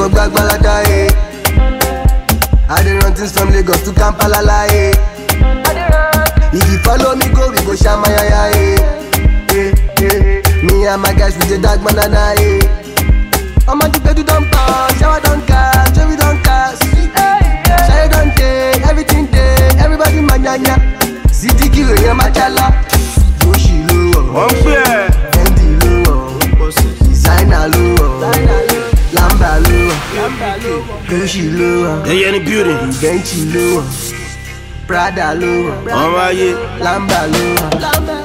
mo gbagbalada, eh. I dey run things from Lagos to Kampala, eh. If you follow me, go, we go shamayaya, eh. Me and my guys, we dey dag banana, eh. I'm on the bed, you don't pass, shower don't cast, Joey don't cast. Shine don't take, everything day, everybody manyanya. City kill, yeah, machala. Gucci low, Fendi low, designer low, Lamba low, Gucci low, Hey, any beauty, Benchi low, Prada low, Lamba low.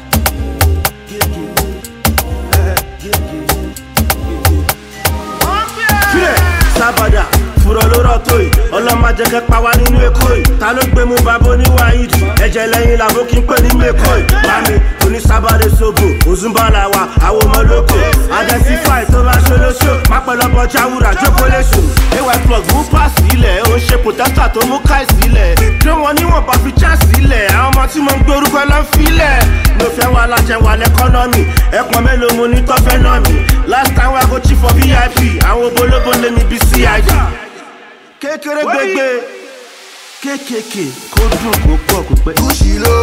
Sábàdà fúrọ̀ ló rọ̀ tó yìí ọlọ́mọ jẹ́kẹ́ pa wá nínú èkó yìí ta ló gbé mú babo ní wáyídì ẹ̀jẹ̀ lẹ́yìn làbó kí n pè nínú èkó yìí lámì onísábàdé sóbò òzúnbàlà wa àwọn ọmọ lóko identify tó bá ṣolóṣó má pẹ̀lọ́bọ jáwúrà jókòó léṣo ay plug mú páàsì ilẹ̀ ó ń ṣe pòtẹ́tà tó mú káìsì ilẹ̀ dé wọn níwọ̀n bá fi cháàsì ilẹ̀ àwọn ọmọ tí mo ń gbé orúkọ lọ filẹ̀ mo fẹ́ wà lájẹ wà lẹ́kọ́nọ́mì ẹ̀pọ̀n mélòó mo ní tọ́fẹ́ náà mi last time I go chief for VIP àwọn obolóbo lé mi bí CID kékeré gbégbé kékèké kó dùn kó pọ̀ kó pẹ́. Gucci ló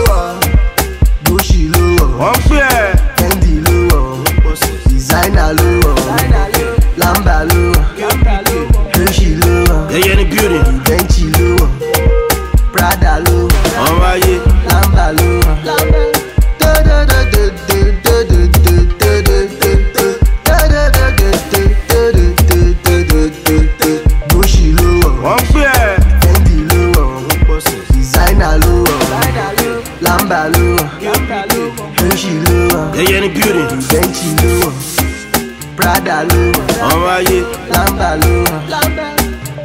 wọ̀, wọ́n pè ẹ́. Fendi ló wọ̀, designer ló wọ̀, Lamba ló wọ̀, Gucci ló wọ̀, ẹyẹ ní beauty, Benchi ló wọ̀, Prada ló wọ̀, ọmọ ayé, Lamba ló wọ̀. Gucci ló wọ̀, wọ́n pè ẹ́. Fendi ló wọ̀, designer ló wọ̀, Lamba ló wọ̀, Gucci ló wọ̀, ẹyẹ ní beauty, Benchi ló wọ̀, Prada ló wọ̀, ọmọ ayé, Lamba ló wọ̀.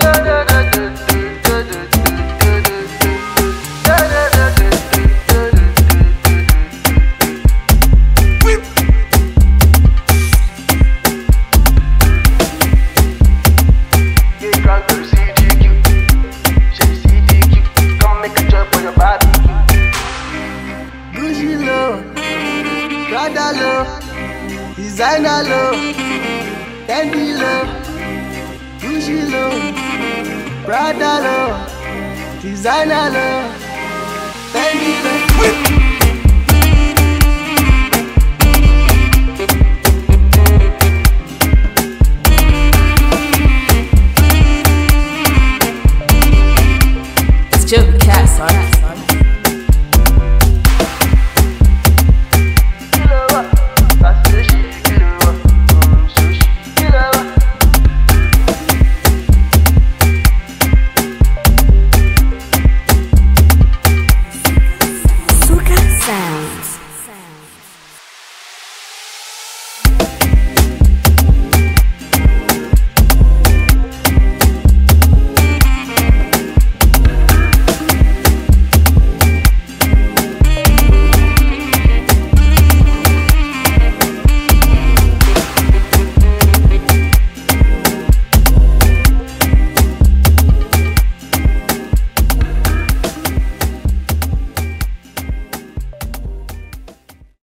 Gucci low, Prada low, designer low, Fendi low, Gucci low, Prada low, designer low, Fendi low.